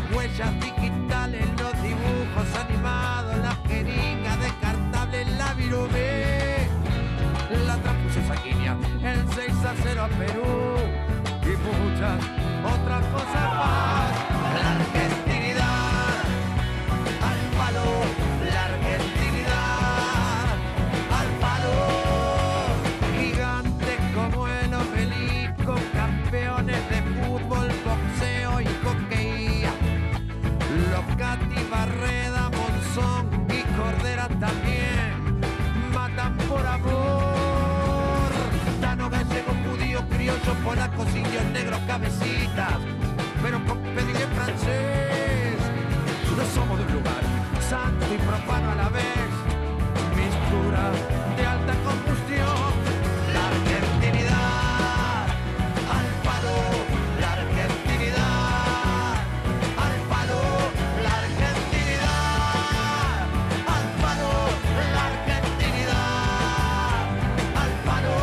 huellas digitales, los dibujos animados, las jeringas descartables, la virome, la transfusión sanguínea, el 6-0 a Perú y muchas otras cosas más. La argentinidad al palo, la argentinidad al palo. Gigantes como el obelisco, campeones de fútbol, boxeo y hockey. Locati, Barreda, Monzón y Cordera también matan por amor. Tano, gallego, judío, criollo, polacos, indios, negros, cabecitas, pero con pedigrí francés. No somos de un lugar santo y profano a la vez, mistura de alta combustión. La argentinidad al palo, la argentinidad al palo, la argentinidad al palo, la argentinidad al palo.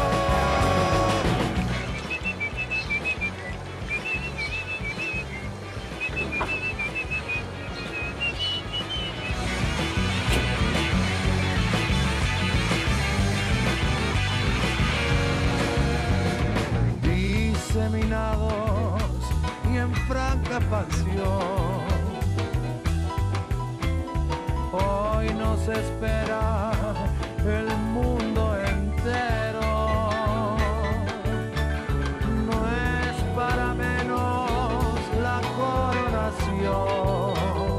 Diseminados y en franca pasión, hoy nos espera el mundo entero. No es para menos la coronación.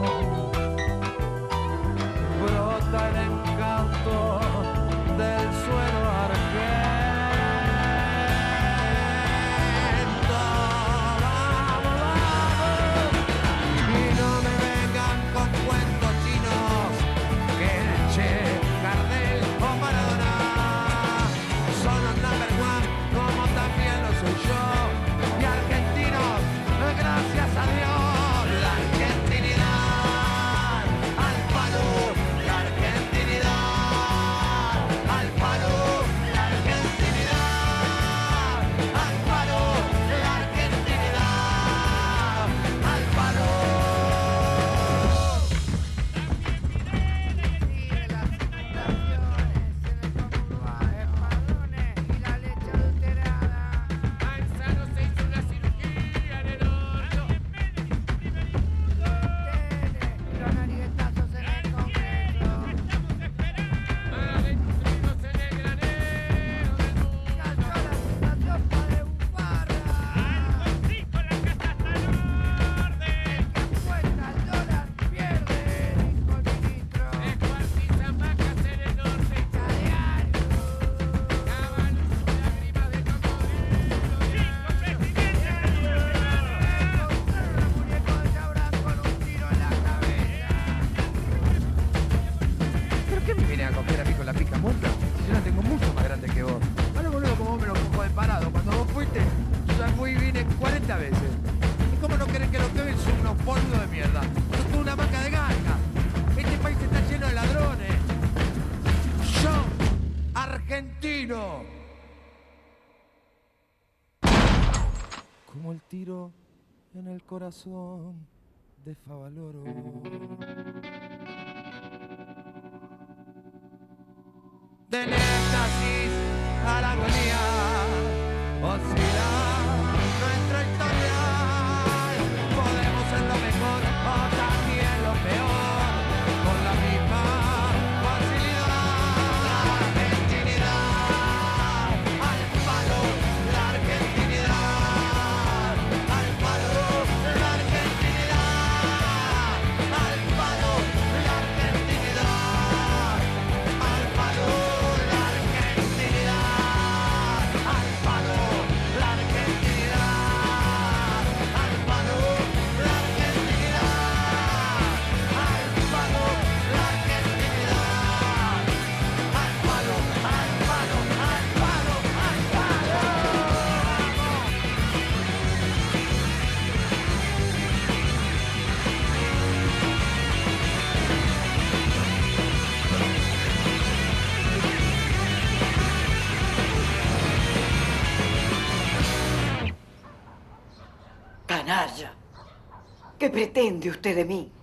Brota el encanto del suelo argento. Vamos, vamos. Y no me vengan con cuentos chinos que el Che, Gardel o Maradona son los number one, como también lo soy yo. Y argentinos, gracias a Dios. La argentinidad al palo, la argentinidad al palo, la argentinidad al palo, la argentinidad al palo. Sigue las inundaciones en el conurbano, espadones y la leche adulterada. Manzano se hizo una cirugía en el orto. Los nariguetazos en el Congreso. Aventureros en el granero del mundo. Cayó la fundación Padre Bufarra. Consigo la casa hasta el orden. El que apuesta al dólar pierde, dijo el ministro. Descuartizan vacas en el norte. Cadeario. Cavan sus lágrimas de cocodrilo. Encontraron al muñeco de Chabrán con un tiro en la cabeza. ¿Pero qué me viene a coger a mí con la pica muerta? Si yo la tengo mucho más grande que vos. Ahora boludo, como vos me lo cojo de parado. Cuando vos fuiste, yo ya fui y vine 40 veces. ¿Y cómo no querés que lo que ven son unos polvos de mierda? Sos tú una marca de ganja. Este país está lleno de ladrones. Yo, argentino. Como el tiro en el corazón de Favaloro. Del éxtasis a la agonía, oscila nuestra historia. Podemos ser lo mejor o también lo peor, con la misma facilidad. La argentinidad al palo, la argentinidad al palo, la argentinidad al palo, la argentinidad al palo, la argentinidad al palo, la argentinidad al palo, la argentinidad al palo, la argentinidad al palo, al palo, al palo, al palo. Canalla. ¿Qué pretende usted de mí?